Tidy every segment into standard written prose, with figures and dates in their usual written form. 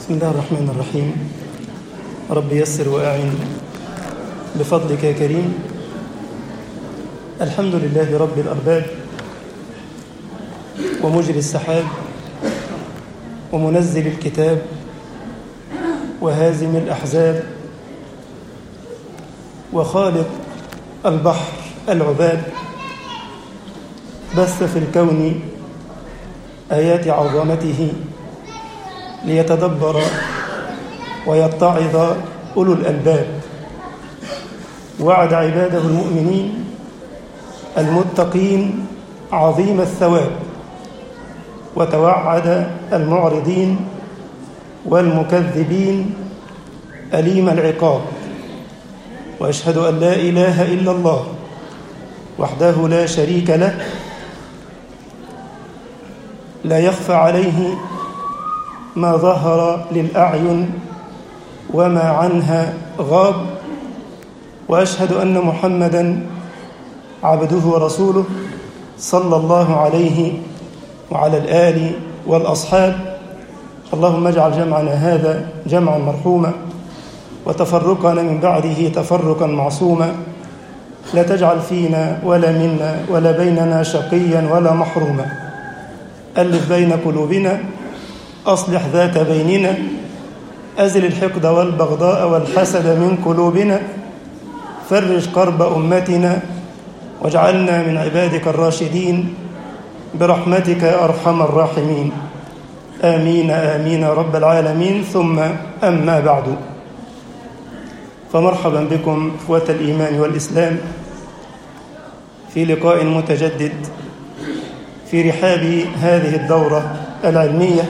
بسم الله الرحمن الرحيم. رب يسر وأعن بفضلك يا كريم. الحمد لله رب الأرباب ومجري السحاب ومنزل الكتاب وهازم الأحزاب وخالق البحر العباد، بث في الكون آيات عظمته ليتدبر ويتعظ أولو الألباب. وعد عباده المؤمنين المتقين عظيم الثواب، وتوعد المعرضين والمكذبين أليم العقاب. وأشهد أن لا إله إلا الله وحده لا شريك له، لا يخفى عليه ما ظهر للأعين وما عنها غاب. وأشهد أن محمدًا عبده ورسوله صلى الله عليه وعلى الآل والأصحاب. اللهم اجعل جمعنا هذا جمعا مرحوما، وتفرقنا من بعده تفرقا معصوما. لا تجعل فينا ولا منا ولا بيننا شقيا ولا محروما. ألف بين قلوبنا، أصلح ذات بيننا، أزل الحقد والبغضاء والحسد من قلوبنا، فرج كرب أمتنا، واجعلنا من عبادك الراشدين برحمتك يا أرحم الراحمين. آمين آمين رب العالمين. ثم أما بعد، فمرحبا بكم إخوة الإيمان والإسلام في لقاء متجدد في رحاب هذه الدورة العلمية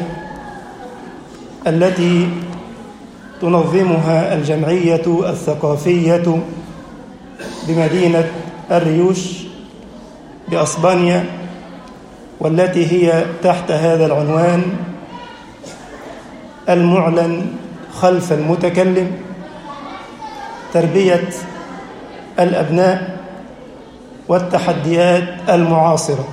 التي تنظمها الجمعية الثقافية بمدينة الريوش بأسبانيا، والتي هي تحت هذا العنوان المعلن خلف المتكلم: تربية الأبناء والتحديات المعاصرة.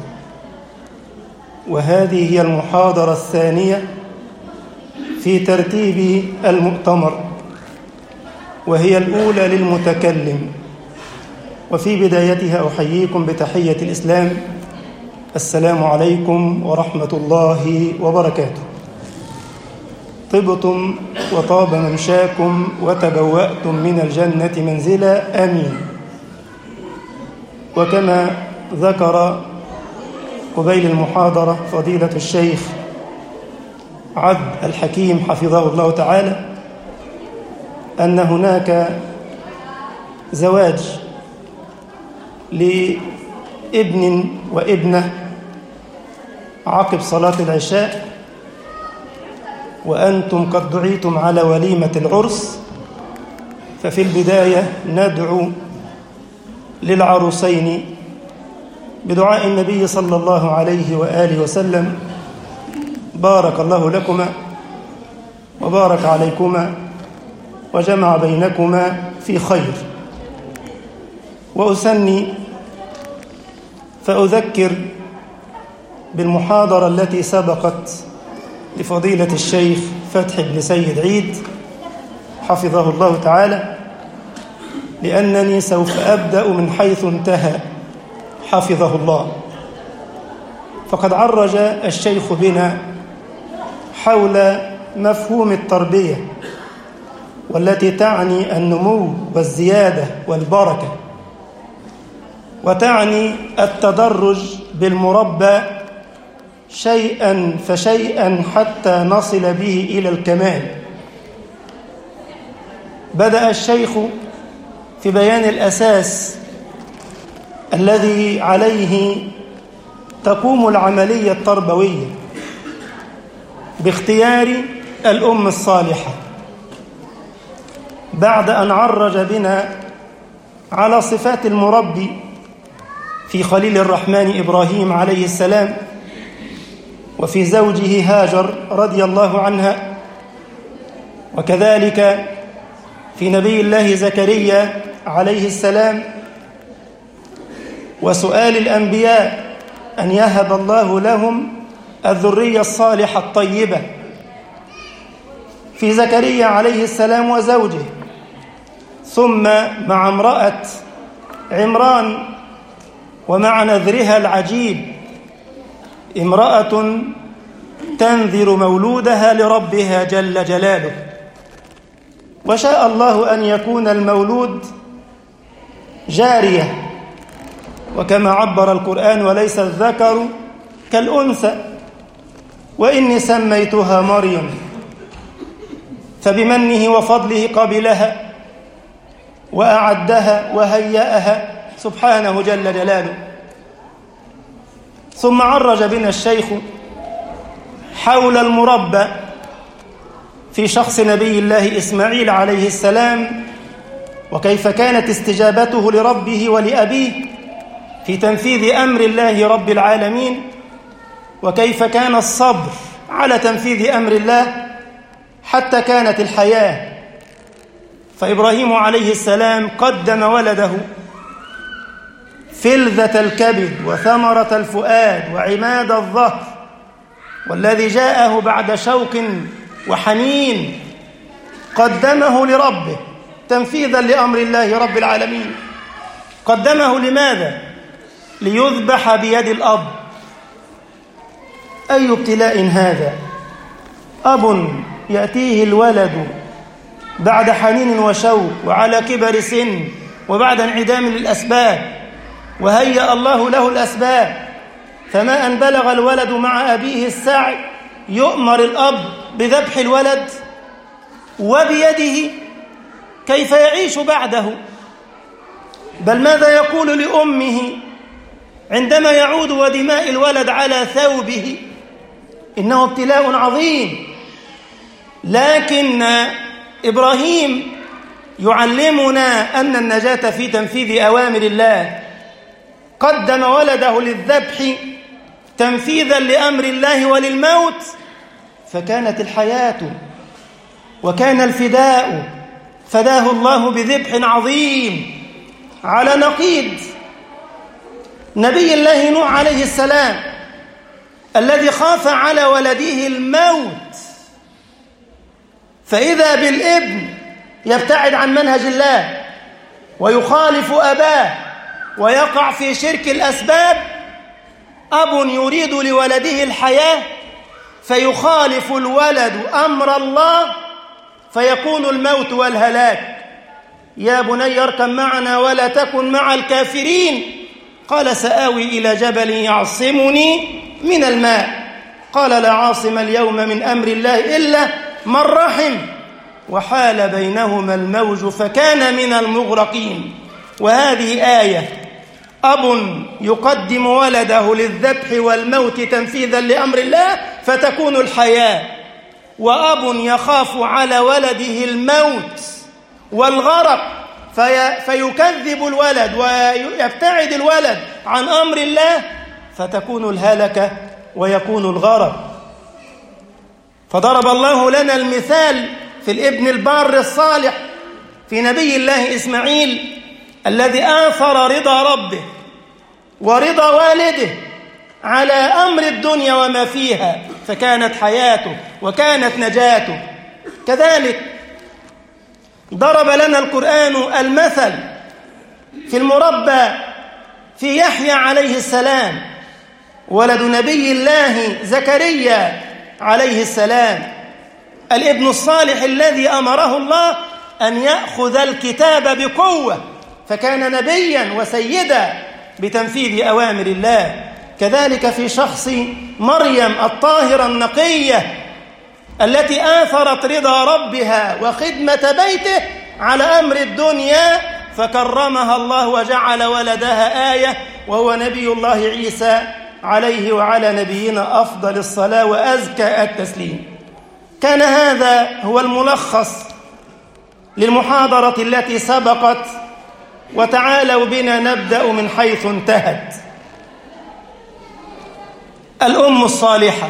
وهذه هي المحاضرة الثانية في ترتيب المؤتمر، وهي الأولى للمتكلم. وفي بدايتها أحييكم بتحية الإسلام: السلام عليكم ورحمة الله وبركاته. طبتم وطاب ممشاكم وتبوأتم من الجنة منزلا، آمين. وكما ذكر قبيل المحاضرة فضيلة الشيخ عبد الحكيم حفظه الله تعالى، أن هناك زواج لابن وابنة عقب صلاة العشاء، وأنتم قد دعيتم على وليمة العرس. ففي البداية ندعو للعروسين بدعاء النبي صلى الله عليه وآله وسلم: بارك الله لكما وبارك عليكما وجمع بينكما في خير. وأثني فأذكر بالمحاضرة التي سبقت لفضيلة الشيخ فتحي بن سيد عيد حفظه الله تعالى، لأنني سوف أبدأ من حيث انتهى حفظه الله. فقد عرج الشيخ بنا حول مفهوم التربية، والتي تعني النمو والزيادة والبركة، وتعني التدرج بالمربى شيئا فشيئا حتى نصل به إلى الكمال. بدأ الشيخ في بيان الأساس الذي عليه تقوم العملية التربوية باختيار الأم الصالحة، بعد أن عرج بنا على صفات المربي في خليل الرحمن إبراهيم عليه السلام، وفي زوجه هاجر رضي الله عنها، وكذلك في نبي الله زكريا عليه السلام، وسؤال الأنبياء أن يهب الله لهم الذرية الصالحة الطيبة. في زكريا عليه السلام وزوجه، ثم مع امرأة عمران ومع نذرها العجيب، امرأة تنذر مولودها لربها جل جلاله. وشاء الله أن يكون المولود جارية، وكما عبر القرآن: وليس الذكر كالأنثى، وإني سميتها مريم، فبمنه وفضله قبلها وأعدها وهيأها سبحانه جل جلاله. ثم عرج بنا الشيخ حول المربى في شخص نبي الله إسماعيل عليه السلام، وكيف كانت استجابته لربه ولأبيه في تنفيذ أمر الله رب العالمين، وكيف كان الصبر على تنفيذ أمر الله حتى كانت الحياة. فإبراهيم عليه السلام قدم ولده فلذة الكبد وثمرة الفؤاد وعماد الظهر، والذي جاءه بعد شوق وحنين قدمه لربه تنفيذا لأمر الله رب العالمين. قدمه لماذا؟ ليذبح بيد الأب. أي ابتلاء هذا؟ أب يأتيه الولد بعد حنين وشوق وعلى كبر سن وبعد انعدام للأسباب، وهيأ الله له الأسباب، فما أن بلغ الولد مع أبيه السعي يؤمر الأب بذبح الولد وبيده، كيف يعيش بعده؟ بل ماذا يقول لأمه عندما يعود ودماء الولد على ثوبه؟ إنه ابتلاء عظيم. لكن إبراهيم يعلمنا أن النجاة في تنفيذ أوامر الله. قدم ولده للذبح تنفيذا لأمر الله وللموت، فكانت الحياة وكان الفداء، فداه الله بذبح عظيم على نقيض نبي الله نوح عليه السلام، الذي خاف على ولده الموت، فإذا بالابن يبتعد عن منهج الله ويخالف أباه ويقع في شرك الأسباب. أب يريد لولده الحياة فيخالف الولد أمر الله فيكون الموت والهلاك. يا بني اركب معنا ولا تكن مع الكافرين. قال سآوي إلى جبل يعصمني من الماء. قال لا عاصم اليوم من أمر الله إلا من رحم، وحال بينهما الموج فكان من المغرقين. وهذه آية: أب يقدم ولده للذبح والموت تنفيذا لأمر الله فتكون الحياة، وأب يخاف على ولده الموت والغرق فيكذب الولد ويبتعد الولد عن أمر الله فتكون الهلكة ويكون الغرق. فضرب الله لنا المثال في الابن البار الصالح في نبي الله إسماعيل، الذي آثر رضا ربه ورضا والده على أمر الدنيا وما فيها، فكانت حياته وكانت نجاته. كذلك ضرب لنا القرآن المثل في المربى في يحيى عليه السلام، ولد نبي الله زكريا عليه السلام، الابن الصالح الذي أمره الله أن يأخذ الكتاب بقوة، فكان نبيا وسيدا بتنفيذ أوامر الله. كذلك في شخص مريم الطاهرة النقية التي آثرت رضا ربها وخدمة بيته على أمر الدنيا، فكرمها الله وجعل ولدها آية، وهو نبي الله عيسى عليه وعلى نبينا أفضل الصلاة وأزكى التسليم. كان هذا هو الملخص للمحاضرة التي سبقت، وتعالوا بنا نبدأ من حيث انتهت. الأم الصالحة،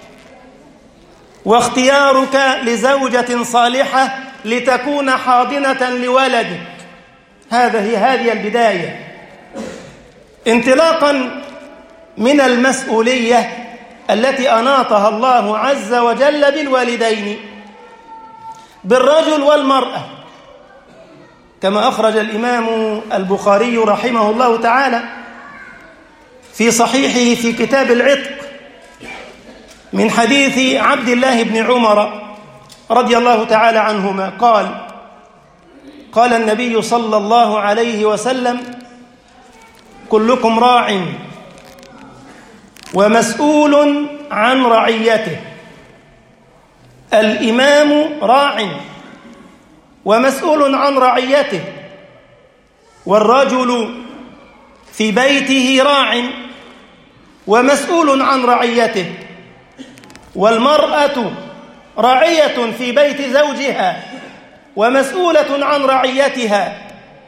واختيارك لزوجة صالحة لتكون حاضنة لولدك، هذه البداية، انطلاقا من المسؤولية التي أناطها الله عز وجل بالوالدين. بالرجل والمرأة، كما أخرج الإمام البخاري رحمه الله تعالى في صحيحه في كتاب العتق من حديث عبد الله بن عمر رضي الله تعالى عنهما قال النبي صلى الله عليه وسلم: كلكم راع ومسؤول عن رعيته. الإمام راع ومسؤول عن رعيته، والرجل في بيته راع ومسؤول عن رعيته، والمرأة راعية في بيت زوجها ومسؤولة عن رعيتها،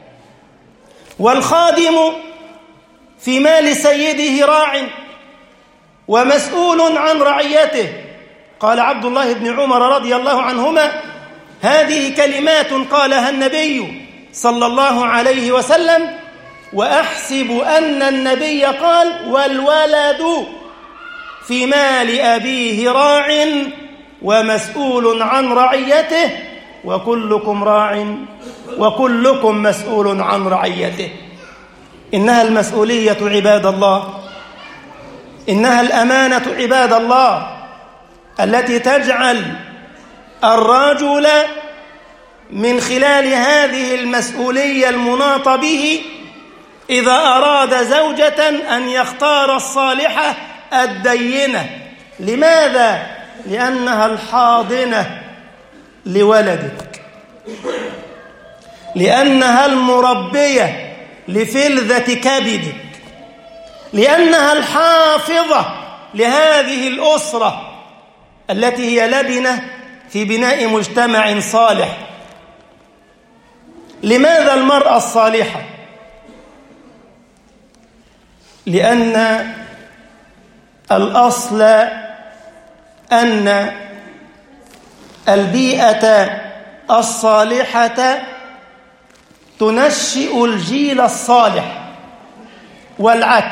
والخادم في مال سيده راع ومسؤول عن رعيته. قال عبد الله بن عمر رضي الله عنهما: هذه كلمات قالها النبي صلى الله عليه وسلم، وأحسب أن النبي قال: والولد في مال أبيه راع ومسؤول عن رعيته، وكلكم راع وكلكم مسؤول عن رعيته. إنها المسؤولية عباد الله، إنها الأمانة عباد الله، التي تجعل الرجل من خلال هذه المسؤولية المناط به إذا أراد زوجة أن يختار الصالحة الدينة. لماذا؟ لأنها الحاضنة لولدك، لأنها المربية لفلذة كبدك، لأنها الحافظة لهذه الأسرة التي هي لبنة في بناء مجتمع صالح. لماذا المرأة الصالحة؟ لأن الأصل أن البيئة الصالحة تنشئ الجيل الصالح، والعكس،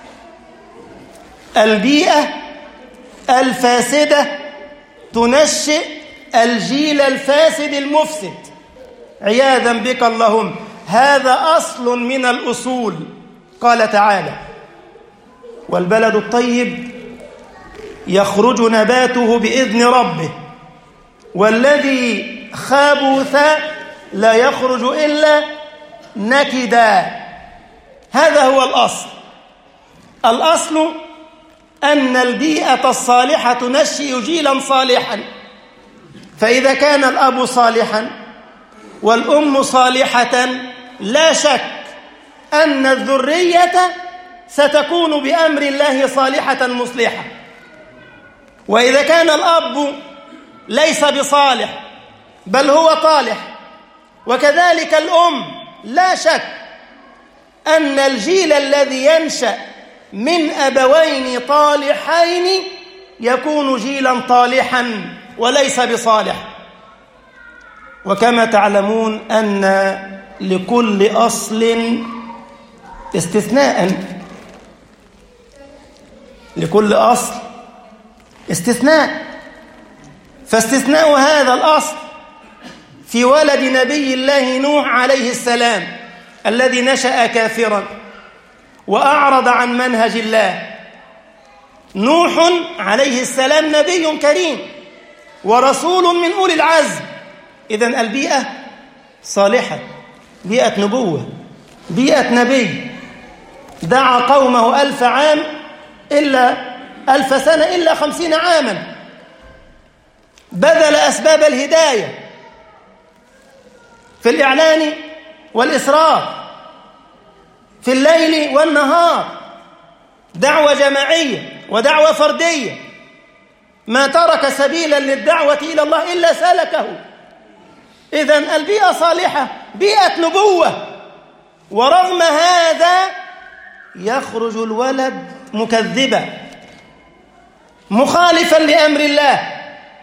البيئة الفاسدة تنشئ الجيل الفاسد المفسد عياذا بك اللهم. هذا أصل من الأصول. قال تعالى: والبلد الطيب يخرج نباته بإذن ربه والذي خبث لا يخرج إلا نكدا. هذا هو الأصل. الأصل أن البيئة الصالحة تنشئ جيلا صالحا، فإذا كان الأب صالحا والأم صالحة لا شك أن الذرية ستكون بأمر الله صالحة مصلحة. وإذا كان الأب ليس بصالح بل هو طالح، وكذلك الأم، لا شك أن الجيل الذي ينشأ من أبوين طالحين يكون جيلا طالحا وليس بصالح. وكما تعلمون أن لكل أصل استثناء، لكل أصل استثناء، فاستثناء هذا الأصل في ولد نبي الله نوح عليه السلام الذي نشأ كافرا وأعرض عن منهج الله. نوح عليه السلام نبي كريم ورسول من أولي العزم. إذن البيئة صالحة، بيئة نبوة، بيئة نبي. دعا قومه 1000 عام إلا 1000 سنة إلا 50 عاما، بذل أسباب الهداية في الإعلان والإسراء، في الليل والنهار، دعوة جماعية ودعوة فردية. ما ترك سبيلا للدعوة إلى الله إلا سلكه. إذن البيئة صالحة، بيئة نبوة، ورغم هذا يخرج الولد مكذبا مخالفا لأمر الله.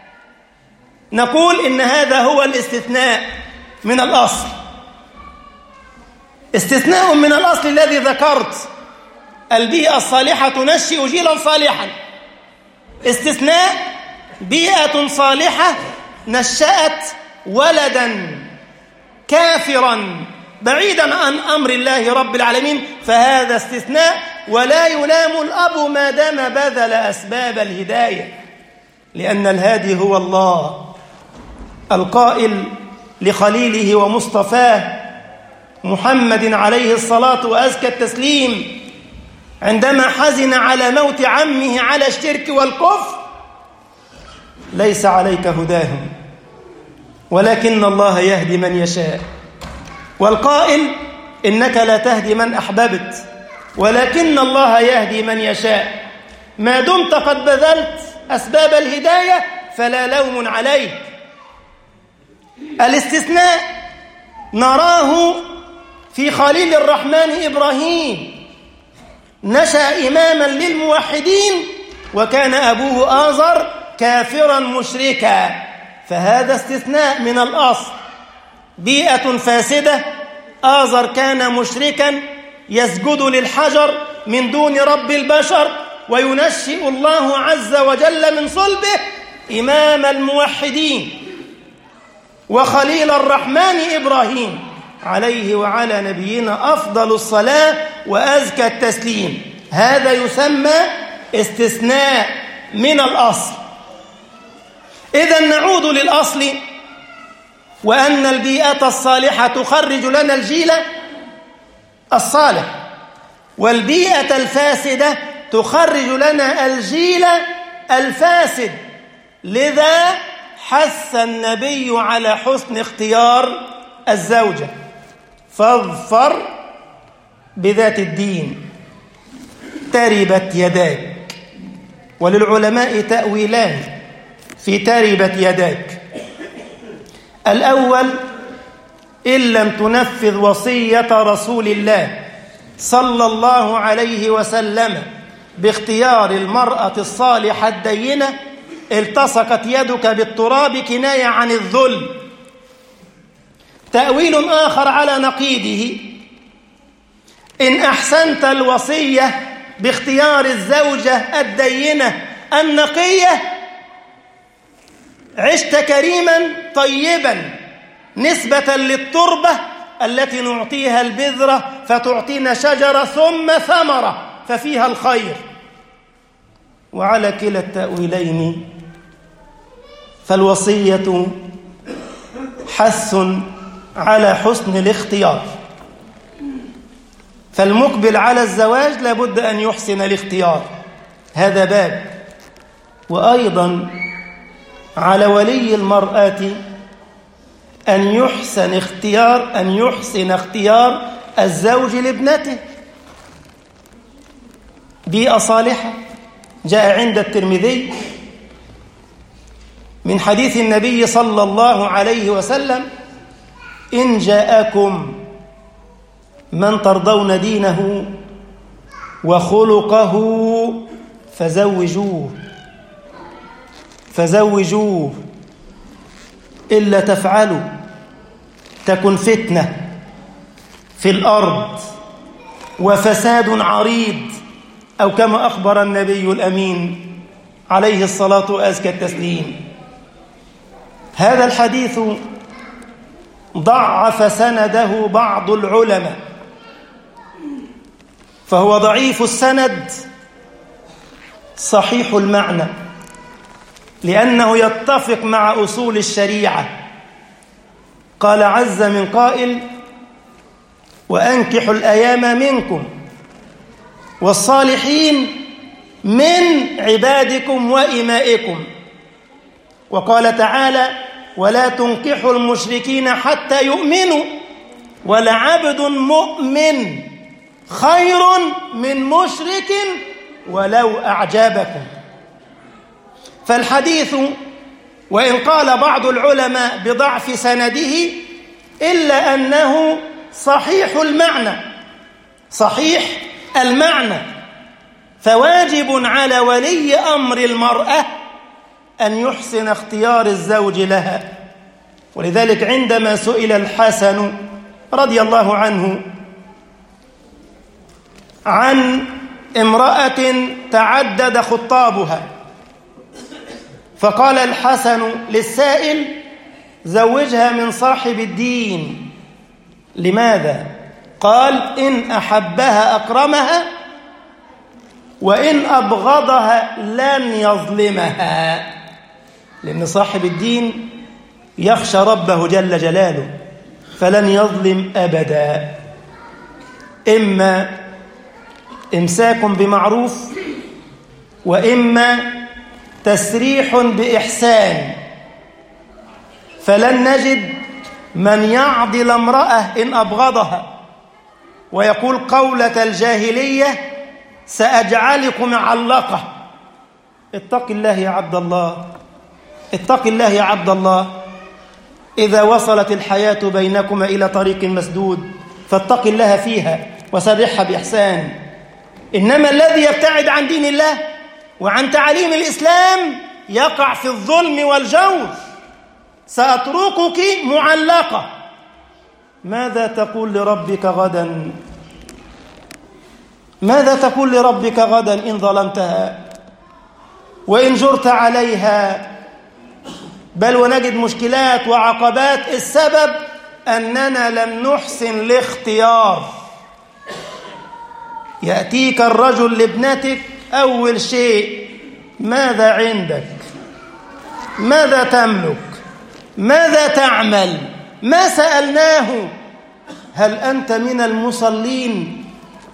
نقول إن هذا هو الاستثناء من الأصل، استثناء من الأصل الذي ذكرت. البيئة الصالحة تنشئ جيلا صالحا. استثناء: بيئة صالحة نشأت ولدا كافرا بعيدا عن أمر الله رب العالمين، فهذا استثناء، ولا يلام الأب ما دام بذل أسباب الهداية، لأن الهادي هو الله القائل لخليله ومصطفاه محمد عليه الصلاة وأزكى التسليم عندما حزن على موت عمه على الشرك والكفر: ليس عليك هداهم ولكن الله يهدي من يشاء. والقائل: إنك لا تهدي من أحببت ولكن الله يهدي من يشاء. ما دمت قد بذلت أسباب الهداية فلا لوم عليك. الاستثناء نراه في خليل الرحمن إبراهيم، نشأ إماما للموحدين وكان أبوه آزر كافرا مشركا، فهذا استثناء من الأصل. بيئة فاسدة، آزر كان مشركا يسجد للحجر من دون رب البشر، وينشئ الله عز وجل من صلبه إمام الموحدين وخليل الرحمن إبراهيم عليه وعلى نبينا أفضل الصلاة وأزكى التسليم. هذا يسمى استثناء من الأصل. إذن نعود للأصل، وأن البيئة الصالحة تخرج لنا الجيل الصالح، والبيئة الفاسدة تخرج لنا الجيل الفاسد. لذا حث النبي على حسن اختيار الزوجة: فاظفر بذات الدين تربت يداك. وللعلماء تأويلان في تربت يداك: الأول: إن لم تنفذ وصية رسول الله صلى الله عليه وسلم باختيار المرأة الصالحة الدينة التصقت يدك بالتراب كناية عن الذل. تأويل آخر على نقيضه: إن أحسنت الوصية باختيار الزوجة الدينة النقية عشت كريما طيبا نسبة للتربة التي نعطيها البذرة فتعطينا شجرة ثم ثمرة ففيها الخير. وعلى كلا التأويلين فالوصية حث على حسن الاختيار، فالمقبل على الزواج لابد أن يحسن الاختيار، هذا باب. وأيضا على ولي المرأة أن يحسن اختيار الزوج لابنته. بيئة صالحة جاء عند الترمذي من حديث النبي صلى الله عليه وسلم: إن جاءكم من ترضون دينه وخلقه فزوجوه إلا تفعلوا تكن فتنة في الأرض وفساد عريض، أو كما أخبر النبي الأمين عليه الصلاة وأزكى التسليم. هذا الحديث ضعف سنده بعض العلماء، فهو ضعيف السند صحيح المعنى، لأنه يتفق مع أصول الشريعة. قال عز من قائل: وأنكحوا الأيام منكم والصالحين من عبادكم وإمائكم. وقال تعالى: ولا تنكحوا المشركين حتى يؤمنوا ولعبد مؤمن خير من مشرك ولو أعجبكم. فالحديث وإن قال بعض العلماء بضعف سنده إلا أنه صحيح المعنى، فواجب على ولي أمر المرأة أن يحسن اختيار الزوج لها. ولذلك عندما سئل الحسن رضي الله عنه عن امرأة تعدد خطابها، فقال الحسن للسائل: زوجها من صاحب الدين. لماذا؟ قال إن أحبها أكرمها وإن أبغضها لن يظلمها، لأن صاحب الدين يخشى ربه جل جلاله فلن يظلم أبدا. إما إمساك بمعروف وإما تسريح بإحسان، فلن نجد من يعضل امرأة إن أبغضها ويقول قولة الجاهلية سأجعلك معلقة. اتق الله يا عبد الله، اتق الله يا عبد الله. إذا وصلت الحياة بينكما إلى طريق مسدود فاتق الله فيها وسرحها بإحسان. إنما الذي يبتعد عن دين الله وعن تعاليم الإسلام يقع في الظلم والجور. سأتركك معلقة. ماذا تقول لربك غدا؟ ماذا تقول لربك غدا إن ظلمتها وإن جرت عليها؟ بل ونجد مشكلات وعقبات السبب أننا لم نحسن الاختيار. يأتيك الرجل لابنتك أول شيء ماذا عندك؟ ماذا تملك؟ ماذا تعمل؟ ما سألناه هل أنت من المصلين؟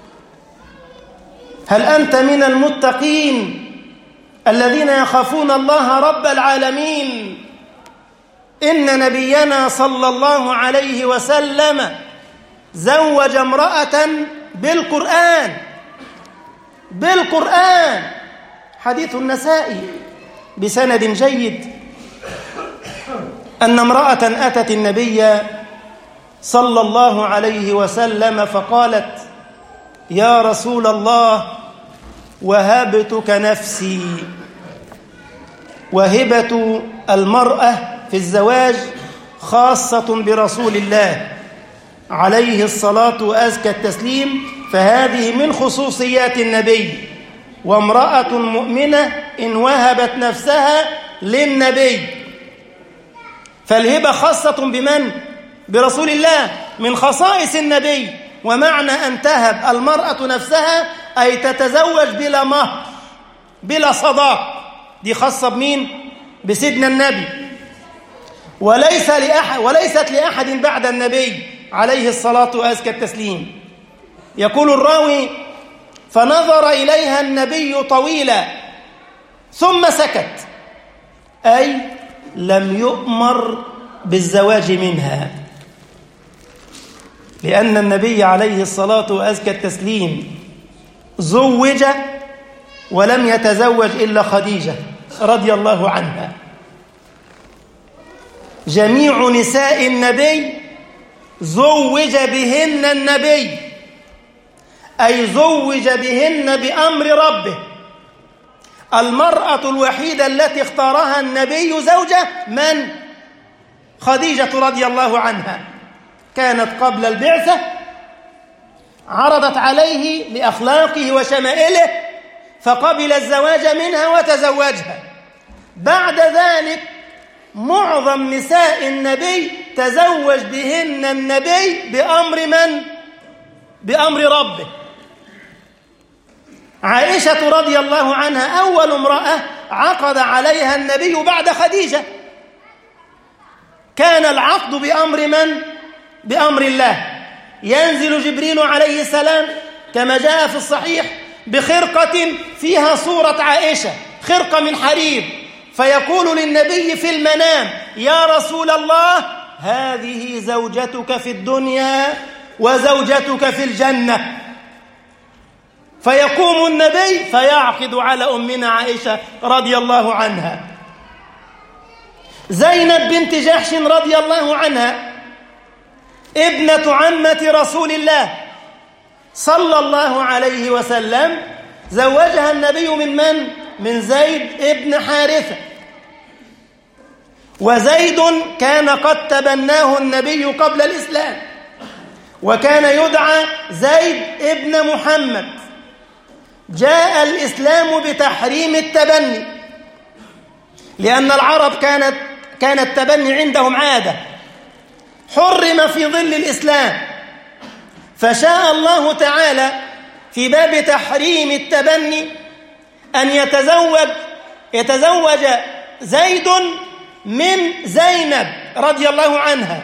هل أنت من المتقين الذين يخافون الله رب العالمين؟ إن نبينا صلى الله عليه وسلم زوج امرأة بالقرآن. حديث النسائي بسند جيد أن امرأة أتت النبي صلى الله عليه وسلم فقالت يا رسول الله وهبتك نفسي. وهبة المرأة في الزواج خاصة برسول الله عليه الصلاة وأزكى التسليم، فهذه من خصوصيات النبي. وامرأة مؤمنة إن وهبت نفسها للنبي فالهبة خاصة بمن؟ برسول الله، من خصائص النبي. ومعنى أن تهب المرأة نفسها أي تتزوج بلا مهر بلا صداق، دي خاصة بمين؟ بسيدنا النبي، وليست لأحد بعد النبي عليه الصلاة وأزكى التسليم. يقول الراوي فنظر إليها النبي طويلا ثم سكت، أي لم يؤمر بالزواج منها، لأن النبي عليه الصلاة وأزكى التسليم زوج ولم يتزوج إلا خديجة رضي الله عنها. جميع نساء النبي زوج بهن النبي، أي زوج بهن بأمر ربه. المرأة الوحيدة التي اختارها النبي زوجة من؟ خديجة رضي الله عنها. كانت قبل البعثة عرضت عليه لأخلاقه وشمائله فقبل الزواج منها وتزوجها. بعد ذلك معظم نساء النبي تزوج بهن النبي بأمر من؟ بأمر ربه. عائشة رضي الله عنها أول امرأة عقد عليها النبي بعد خديجة. كان العقد بأمر من؟ بأمر الله. ينزل جبريل عليه السلام كما جاء في الصحيح بخرقة فيها صورة عائشة، خرقة من حرير، فيقول للنبي في المنام يا رسول الله هذه زوجتك في الدنيا وزوجتك في الجنة. فيقوم النبي فيعقد على أمنا عائشة رضي الله عنها. زينب بنت جحش رضي الله عنها ابنة عمة رسول الله صلى الله عليه وسلم زوجها النبي من؟ من زيد ابن حارثة. وزيد كان قد تبناه النبي قبل الإسلام، وكان يدعى زيد ابن محمد. جاء الإسلام بتحريم التبني، لأن العرب كانت كان التبني عندهم عادة، حرم في ظل الإسلام، فشاء الله تعالى في باب تحريم التبني أن يتزوج زيد من زينب رضي الله عنها،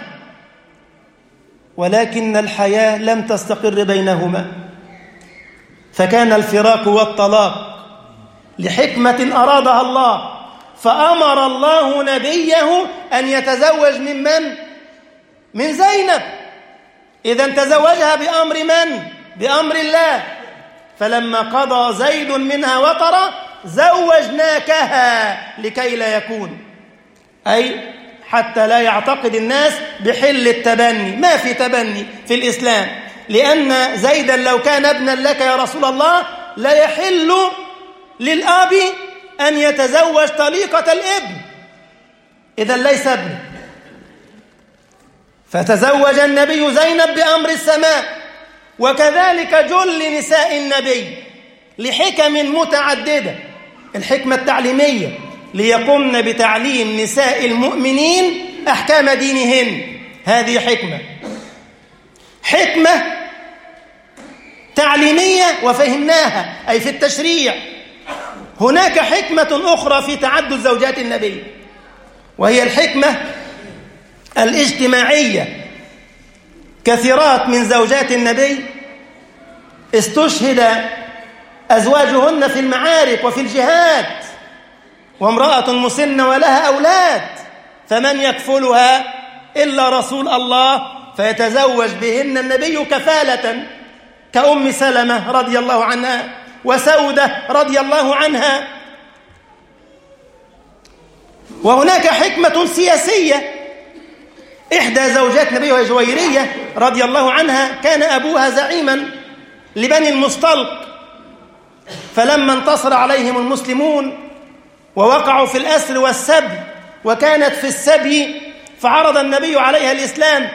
ولكن الحياة لم تستقر بينهما، فكان الفراق والطلاق لحكمة أرادها الله، فأمر الله نبيه أن يتزوج من زينب. إذن تزوجها بأمر من؟ بأمر الله. فلما قضى زيد منها وطرا زوجناكها لكي لا يكون، أي حتى لا يعتقد الناس بحل التبني. ما في تبني في الإسلام، لأن زيدا لو كان ابنا لك يا رسول الله لا يحل للأب أن يتزوج طليقة الابن، إذن ليس ابن. فتزوج النبي زينب بأمر السماء، وكذلك جل نساء النبي لحكم متعددة. الحكمة التعليمية ليقمن بتعليم نساء المؤمنين أحكام دينهن، هذه حكمة تعليمية وفهمناها، أي في التشريع. هناك حكمة أخرى في تعدد زوجات النبي، وهي الحكمة الاجتماعية. كثيرات من زوجات النبي استشهد أزواجهن في المعارك وفي الجهاد، وامرأة مسنة ولها أولاد، فمن يكفلها إلا رسول الله، فيتزوج بهن النبي كفالة، كأم سلمة رضي الله عنها وسودة رضي الله عنها. وهناك حكمة سياسية. إحدى زوجات النبي وهي جويرية رضي الله عنها كان أبوها زعيما لبني المصطلق، فلما انتصر عليهم المسلمون ووقعوا في الأسر والسبي، وكانت في السبي، فعرض النبي عليها الإسلام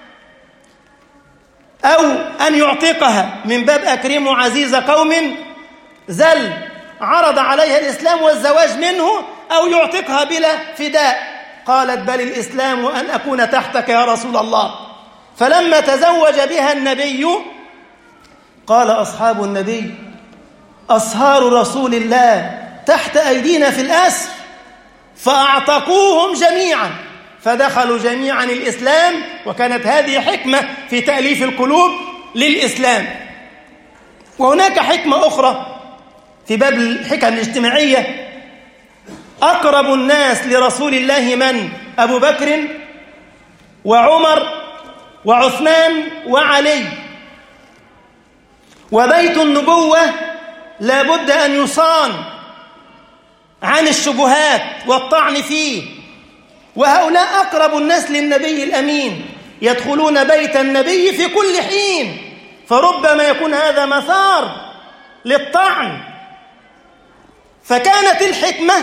أو أن يعتقها من باب أكرم عزيز قوم زل، عرض عليها الإسلام والزواج منه أو يعتقها بلا فداء. قالت بل الإسلام وأن أكون تحتك يا رسول الله. فلما تزوج بها النبي قال أصحاب النبي أصهار رسول الله تحت أيدينا في الأسر، فأعتقوهم جميعا، فدخلوا جميعا الإسلام. وكانت هذه حكمة في تأليف القلوب للإسلام. وهناك حكمة أخرى في باب الحكم الاجتماعية. أقرب الناس لرسول الله من؟ أبو بكر وعمر وعثمان وعلي. وبيت النبوة لا بد أن يصان عن الشبهات والطعن فيه، وهؤلاء أقرب الناس للنبي الأمين، يدخلون بيت النبي في كل حين، فربما يكون هذا مثار للطعن. فكانت الحكمة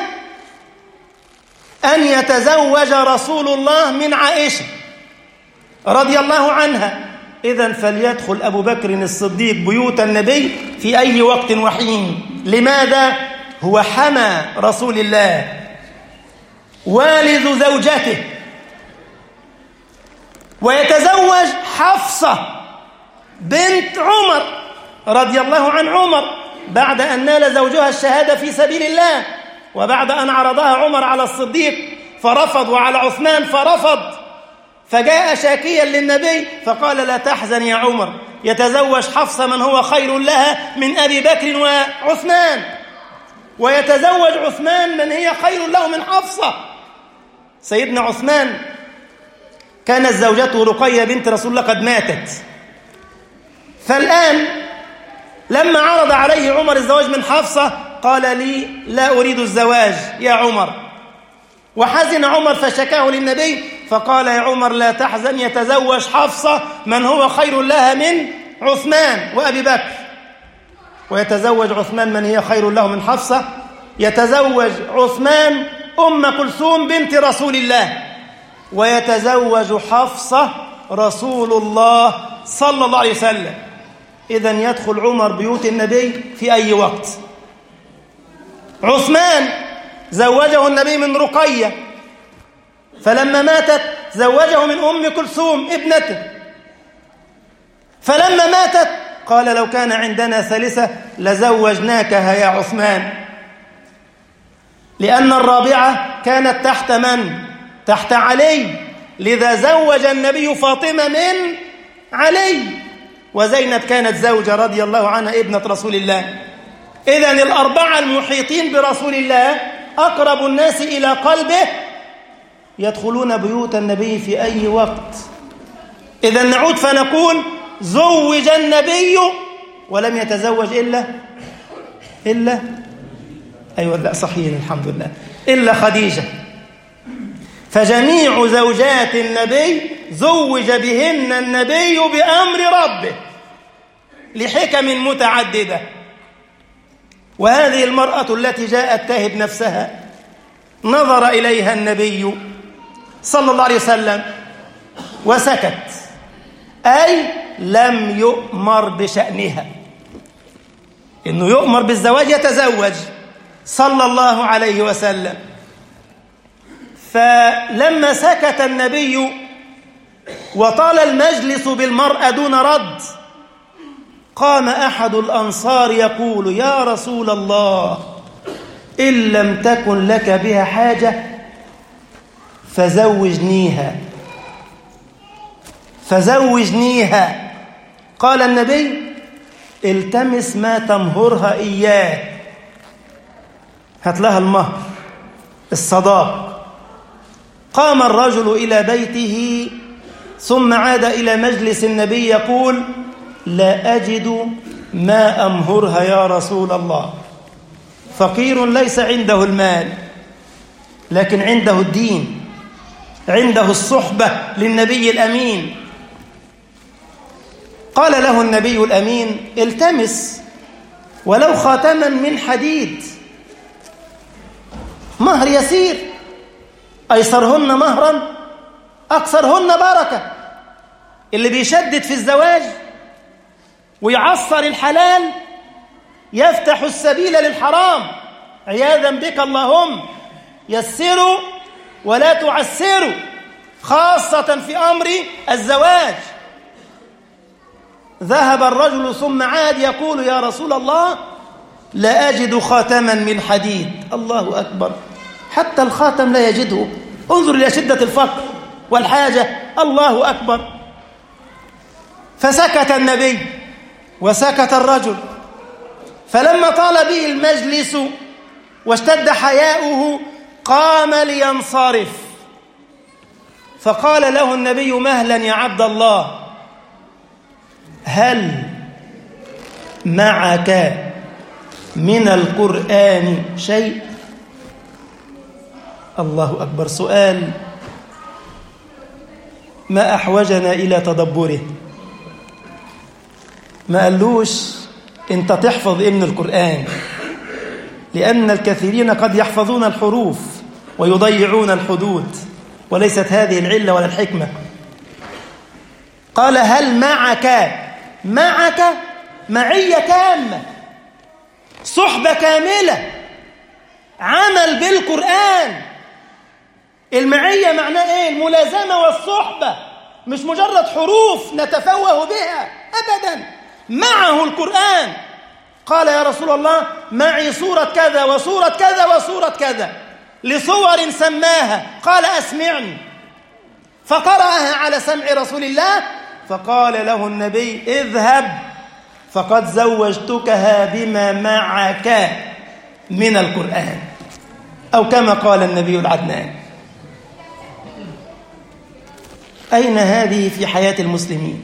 أن يتزوج رسول الله من عائشة رضي الله عنها. إذن فليدخل أبو بكر الصديق بيوت النبي في أي وقت وحين. لماذا؟ هو حمى رسول الله، والد زوجته. ويتزوج حفصة بنت عمر رضي الله عن عمر بعد أن نال زوجها الشهادة في سبيل الله، وبعد أن عرضها عمر على الصديق فرفض، وعلى عثمان فرفض، فجاء شاكيا للنبي فقال لا تحزن يا عمر، يتزوج حفصة من هو خير لها من أبي بكر وعثمان، ويتزوج عثمان من هي خير له من حفصة. سيدنا عثمان كانت زوجته رقية بنت رسول الله قد ماتت، فالآن لما عرض عليه عمر الزواج من حفصة قال لي لا أريد الزواج يا عمر، وحزن عمر فشكاه للنبي فقال يا عمر لا تحزن، يتزوج حفصة من هو خير لها من عثمان وأبي بكر. ويتزوج عثمان من هي خير له من حفصة، يتزوج عثمان أم كلثوم بنت رسول الله، ويتزوج حفصة رسول الله صلى الله عليه وسلم. إذن يدخل عمر بيوت النبي في أي وقت. عثمان زوجه النبي من رقية فلما ماتت زوجه من أم كلثوم ابنته، فلما ماتت قال لو كان عندنا ثالثة لزوجناكها يا عثمان، لأن الرابعة كانت تحت من؟ تحت علي، لذا زوج النبي فاطمة من علي، وزينب كانت زوجة رضي الله عنها ابنة رسول الله. إذن الأربعة المحيطين برسول الله أقرب الناس إلى قلبه يدخلون بيوت النبي في أي وقت. إذن نعود فنقول زوج النبي ولم يتزوج إلا أيوة لا صحيح الحمد لله إلا خديجة، فجميع زوجات النبي زوج بهن النبي بأمر ربه لحكم متعددة. وهذه المرأة التي جاءت تهب نفسها نظر إليها النبي صلى الله عليه وسلم وسكت، أي لم يؤمر بشأنها، إنه يؤمر بالزواج يتزوج صلى الله عليه وسلم. فلما سكت النبي وطال المجلس بالمرأة دون رد، قام أحد الأنصار يقول يا رسول الله إن لم تكن لك بها حاجة فزوجنيها. قال النبي التمس ما تمهرها إياه، هات لها المهر الصداق. قام الرجل إلى بيته ثم عاد إلى مجلس النبي يقول لا أجد ما أمهرها يا رسول الله. فقير ليس عنده المال لكن عنده الدين، عنده الصحبة للنبي الأمين. قال له النبي الأمين التمس ولو خاتما من حديد، مهر يسير، أيسرهن مهرا أكثرهن بركة. اللي بيشدد في الزواج ويعصر الحلال يفتح السبيل للحرام عياذا بك اللهم. يسروا ولا تعسروا، خاصة في أمر الزواج. ذهب الرجل ثم عاد يقول يا رسول الله لا أجد خاتما من حديد. الله أكبر، حتى الخاتم لا يجده. انظر إلى شدة الفقر والحاجة. الله أكبر. فسكت النبي وسكت الرجل. فلما طال به المجلس واشتد حياؤه قام لينصرف، فقال له النبي مهلا يا عبد الله، هل معك من القرآن شيء؟ الله أكبر، سؤال ما أحوجنا إلى تدبره. ما قالوش أنت تحفظ إيه من القرآن، لأن الكثيرين قد يحفظون الحروف ويضيعون الحدود، وليست هذه العلة ولا الحكمة. قال هل معك معية تامة، صحبة كاملة، عمل بالقرآن. المعية معناه إيه؟ الملازمة والصحبة، مش مجرد حروف نتفوه بها أبدا، معه القرآن. قال يا رسول الله معي سورة كذا وسورة كذا وسورة كذا، لصور سماها. قال أسمعني، فقرأها على سمع رسول الله. فقال له النبي اذهب فقد زوجتكها بما معك من القرآن، أو كما قال النبي العدنان. أين هذه في حياة المسلمين؟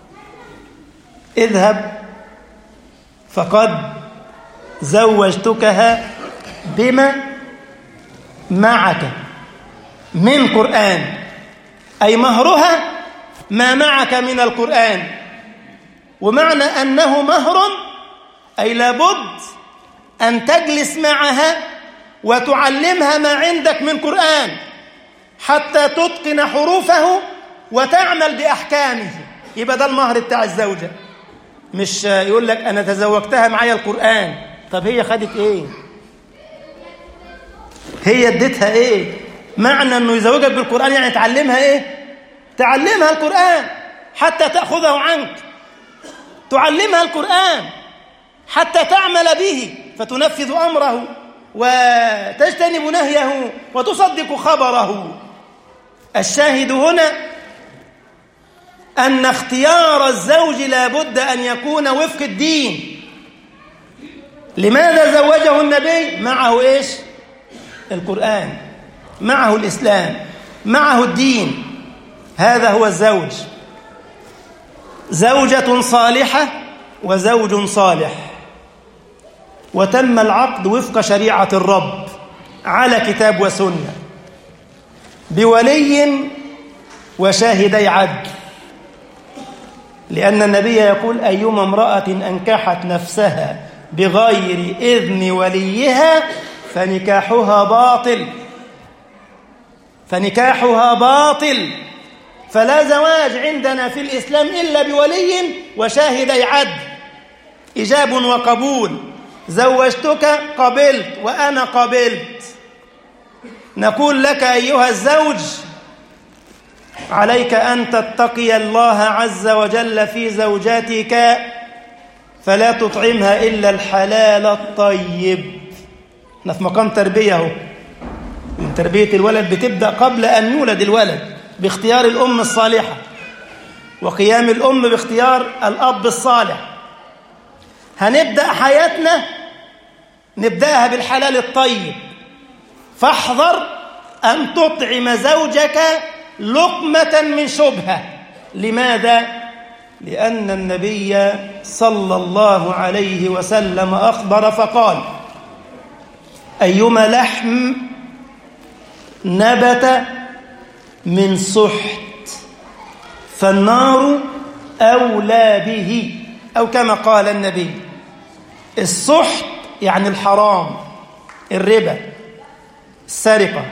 اذهب فقد زوجتكها بما معك من قرآن، أي مهرها ما معك من القرآن. ومعنى أنه مهر أي لابد أن تجلس معها وتعلمها ما عندك من قرآن حتى تتقن حروفه وتعمل بأحكامه. يبقى ده المهر بتاع الزوجة، مش يقول لك أنا تزوجتها معايا طب هي خدت إيه؟ هي اديتها إيه؟ معنى أنه يزوجك بالقرآن يعني تعلمها إيه؟ تعلمها القرآن حتى تأخذه عنك، تعلمها القرآن حتى تعمل به فتنفذ أمره وتجتنب نهيه وتصدق خبره. الشاهد هنا أن اختيار الزوج لا بد أن يكون وفق الدين. لماذا زوجه النبي؟ معه إيش؟ القرآن، معه الإسلام، معه الدين. هذا هو الزوج. زوجة صالحة وزوج صالح، وتم العقد وفق شريعة الرب على كتاب وسنة بولي وشاهدي عدل، لأن النبي يقول أيما امرأة أنكحت نفسها بغير إذن وليها فنكاحها باطل، فنكاحها باطل. فلا زواج عندنا في الإسلام إلا بولي وشاهدي عدل، إجاب وقبول. زوجتك قبلت وأنا قبلت، نقول لك أيها الزوج عليك أن تتقي الله عز وجل في زوجاتك، فلا تطعمها إلا الحلال الطيب. احنا في مقام تربية اهو. تربية الولد بتبدأ قبل أن يولد الولد باختيار الأم الصالحة، وقيام الأم باختيار الأب الصالح. هنبدأ حياتنا نبدأها بالحلال الطيب، فاحذر أن تطعم زوجك لقمة من شبهة. لماذا؟ لأن النبي صلى الله عليه وسلم أخبر فقال أيما لحم نبت من سحت فالنار أولى به، أو كما قال النبي. السحت يعني الحرام، الربا، السرقة،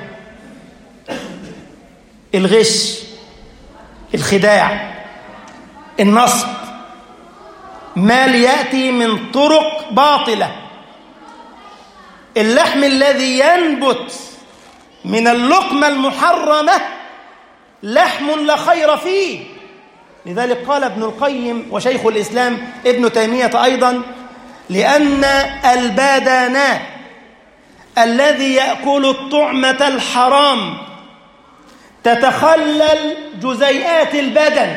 الغش، الخداع، النصب، مال يأتي من طرق باطلة. اللحم الذي ينبت من اللقمة المحرمة لحم لا خير فيه. لذلك قال ابن القيم وشيخ الإسلام ابن تيمية أيضا لأن البدن الذي يأكل الطعمة الحرام تتخلل جزيئات البدن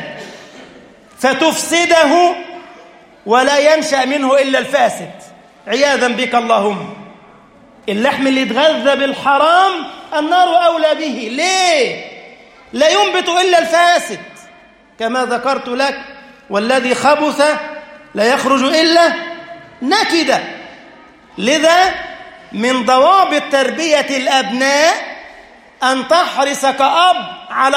فتفسده ولا ينشأ منه إلا الفاسد عياذا بك اللهم. اللحم اللي يتغذى بالحرام النار أولى به. ليه؟ لا ينبت إلا الفاسد كما ذكرت لك، والذي خبث لا يخرج إلا نكدا. لذا من ضوابط تربية الأبناء أن تحرص كأب على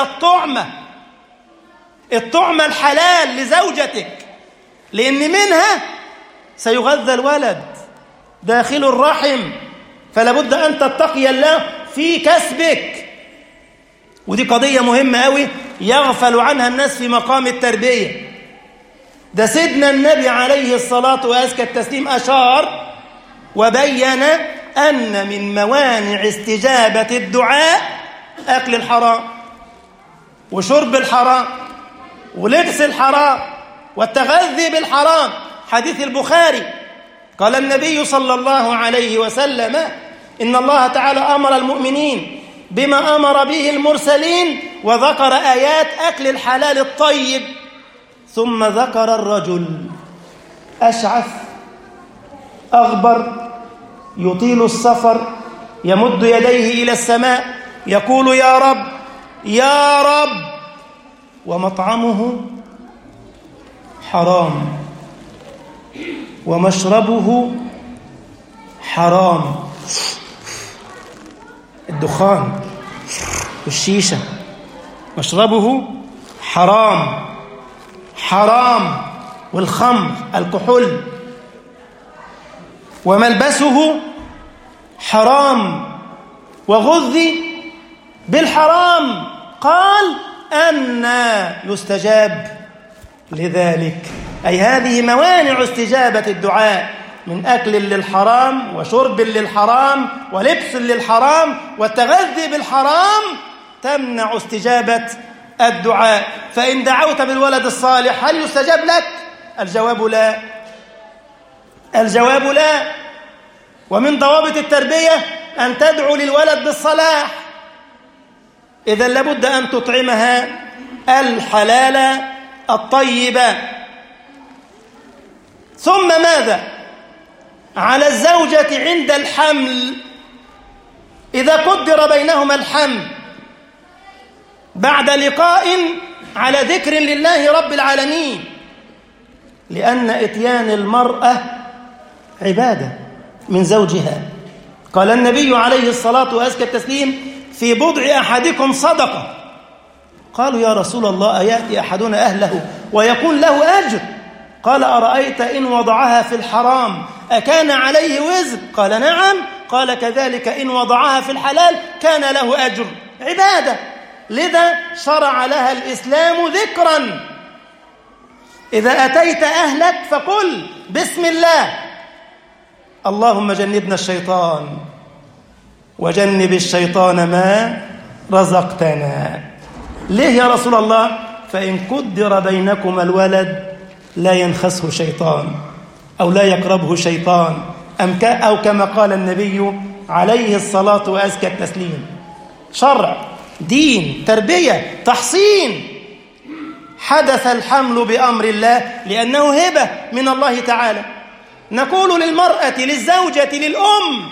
الطعمة الحلال لزوجتك، لأن منها سيغذى الولد داخل الرحم، فلا بد أن تتقي الله في كسبك. ودي قضية مهمة أوي يغفل عنها الناس في مقام التربية. ده سيدنا النبي عليه الصلاة وأزكى التسليم أشار وبين أن من موانع استجابة الدعاء أكل الحرام وشرب الحرام ولبس الحرام والتغذي بالحرام. حديث البخاري قال النبي صلى الله عليه وسلم إن الله تعالى أمر المؤمنين بما أمر به المرسلين، وذكر آيات أكل الحلال الطيب، ثم ذكر الرجل أشعث أغبر يطيل السفر يمد يديه إلى السماء يقول يا رب يا رب، ومطعمه حرام ومشربه حرام، الدخان والشيشة، مشربه حرام، حرام، والخمر الكحول، وملبسه حرام، وغذي بالحرام. قال أن يستجاب لذلك؟ أي هذه موانع استجابة الدعاء. من أكل للحرام وشرب للحرام ولبس للحرام والتغذي بالحرام تمنع استجابة الدعاء. فإن دعوت بالولد الصالح هل يستجاب لك؟ الجواب لا. الجواب لا. ومن ضوابط التربية أن تدعو للولد بالصلاح. إذا لابد أن تطعمها الحلال الطيبة. ثم ماذا؟ على الزوجة عند الحمل إذا قدر بينهما الحمل بعد لقاء على ذكر لله رب العالمين، لأن إتيان المرأة عبادة من زوجها. قال النبي عليه الصلاة وأزكى التسليم: في بضع أحدكم صدقة. قالوا: يا رسول الله، أيأتي أحدنا أهله ويكون له أجر؟ قال: أرأيت إن وضعها في الحرام أكان عليه وزر؟ قال: نعم. قال: كذلك إن وضعها في الحلال كان له أجر. عبادة، لذا شرع لها الإسلام ذكرا. إذا أتيت أهلك فقل بسم الله، اللهم جنبنا الشيطان وجنب الشيطان ما رزقتنا. ليه يا رسول الله؟ فإن قدر بينكما الولد لا ينخسه شيطان أو لا يقربه شيطان، أو كما قال النبي عليه الصلاة وأزكى التسليم. شرع، دين، تربية، تحصين. حدث الحمل بأمر الله لأنه هبة من الله تعالى. نقول للمرأة، للزوجة، للأم: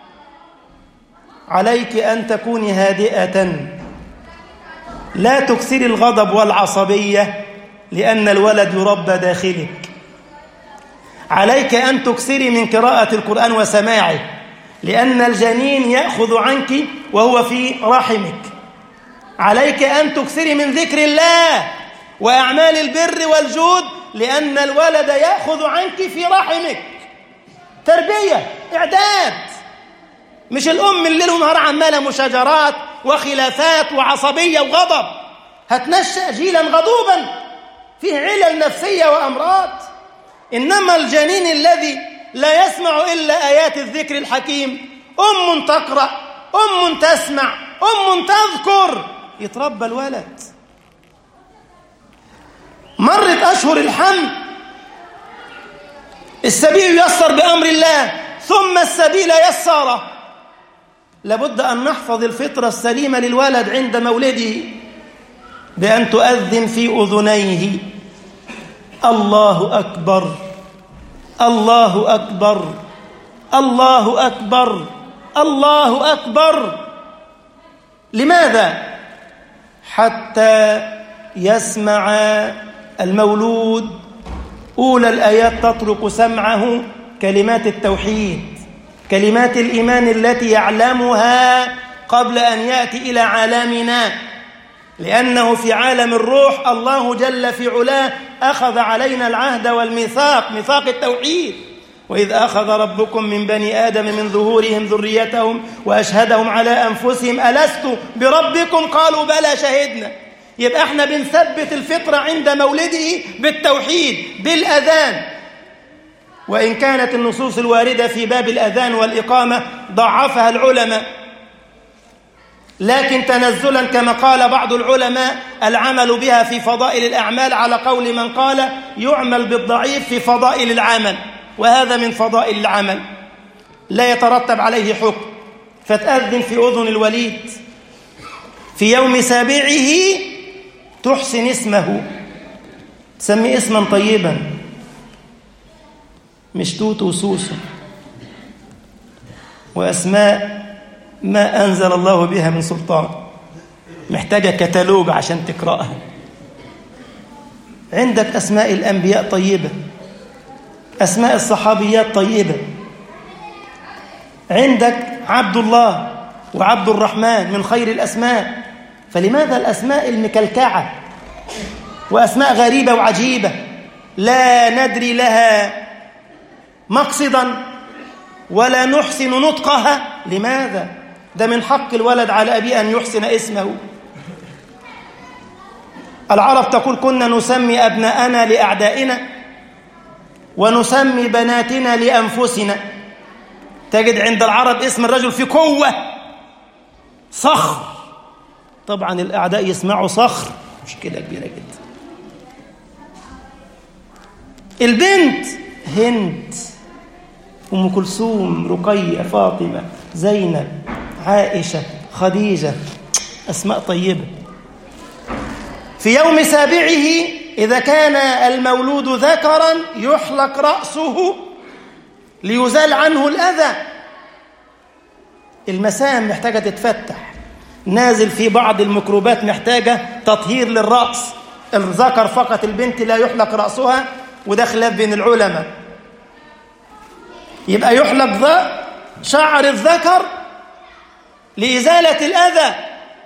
عليك أن تكوني هادئة، لا تكثري الغضب والعصبية لأن الولد يربى داخلك. عليك أن تكثري من قراءة القرآن وسماعه لأن الجنين يأخذ عنك وهو في رحمك. عليك أن تكثري من ذكر الله وأعمال البر والجود لأن الولد يأخذ عنك في رحمك. تربية، إعداد، مش الأم الليل ونهار عمالة مشاجرات وخلافات وعصبية وغضب، هتنشأ جيلا غضوبا فيه علل نفسية وأمراض. إنما الجنين الذي لا يسمع إلا آيات الذكر الحكيم، أم تقرأ، أم تسمع، أم تذكر، يتربى الولد. مرت أشهر الحمل، السبيل ييسر بأمر الله، ثم السبيل يسر. لابد أن نحفظ الفطرة السليمة للولد عند مولده بأن تؤذن في أذنيه: الله أكبر، الله أكبر، الله أكبر، الله أكبر. لماذا؟ حتى يسمع المولود أولى الآيات تطرق سمعه كلمات التوحيد، كلمات الإيمان التي يعلمها قبل أن يأتي إلى عالمنا، لأنه في عالم الروح الله جل في علاه أخذ علينا العهد والميثاق، ميثاق التوحيد: وإذ أخذ ربكم من بني آدم من ظهورهم ذريتهم وأشهدهم على أنفسهم ألست بربكم قالوا بلى شهدنا. يبقى احنا بنثبت الفطرة عند مولده بالتوحيد، بالأذان. وإن كانت النصوص الواردة في باب الأذان والإقامة ضعفها العلماء، لكن تنزلا كما قال بعض العلماء العمل بها في فضائل الأعمال، على قول من قال يعمل بالضعيف في فضائل العمل، وهذا من فضائل العمل لا يترتب عليه حكم. فتأذن في أذن الوليد في يوم سابعه، تحسن اسمه، تسمي اسما طيبا، مش توتو وسوسو وأسماء ما أنزل الله بها من سلطان، محتاجة كتالوج عشان تقرأها. عندك أسماء الأنبياء طيبة، أسماء الصحابيات طيبة، عندك عبد الله وعبد الرحمن من خير الأسماء. فلماذا الأسماء المكلكعة وأسماء غريبة وعجيبة لا ندري لها مقصدا ولا نحسن نطقها؟ لماذا؟ ده من حق الولد على أبيه أن يحسن اسمه. العرب تقول: كنا نسمي أبناءنا لأعدائنا ونسمي بناتنا لأنفسنا. تجد عند العرب اسم الرجل في قوة صخر، طبعا الأعداء يسمعوا صخر مشكلة كبيرة جدا. البنت هند، أم كلثوم، رقية، فاطمة، زينب، عائشة، خديجة، أسماء طيبة. في يوم سابعه إذا كان المولود ذكرا يحلق رأسه ليزال عنه الأذى. المسام محتاجة تتفتح، نازل في بعض الميكروبات محتاجة تطهير للرأس. الذكر فقط، البنت لا يحلق رأسها، وده خلاف بين العلماء. يبقى يحلق شعر الذكر لإزالة الأذى،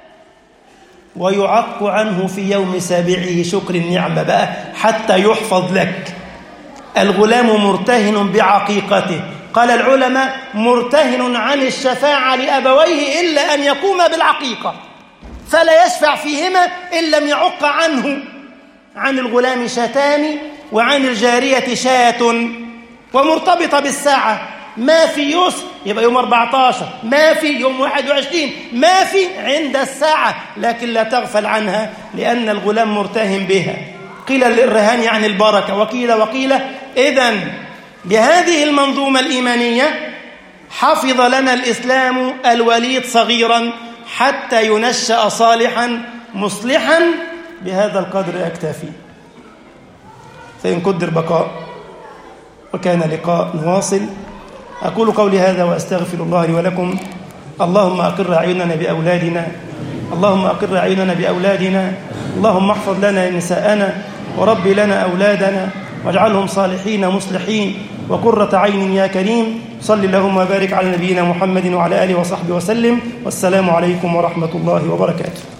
ويعق عنه في يوم سابعه شكر النعمة بقى حتى يحفظ لك. الغلام مرتهن بعقيقته، قال العلماء مرتهن عن الشفاعة لأبويه إلا أن يقوم بالعقيقة، فلا يشفع فيهما إن لم يعق عنه. عن الغلام شاتان وعن الجارية شاة، ومرتبطة بالساعة. ما في يسر يبقى يوم 14، ما في يوم 21، ما في عند الساعة، لكن لا تغفل عنها لأن الغلام مرتهن بها. قيل الرهان يعني البركة، وقيل إذن بهذه المنظومة الإيمانية حفظ لنا الإسلام الوليد صغيرا حتى ينشأ صالحا مصلحا. بهذا القدر أكتفي، فإن قدر بقاء وكان لقاء نواصل. أقول قولي هذا وأستغفر الله لي ولكم. اللهم أقر أعيننا بأولادنا، اللهم أقر أعيننا بأولادنا، اللهم احفظ لنا نساءنا ورب لنا أولادنا واجعلهم صالحين مصلحين وقرة عين يا كريم. صل اللهم وبارك على نبينا محمد وعلى آله وصحبه وسلم، والسلام عليكم ورحمة الله وبركاته.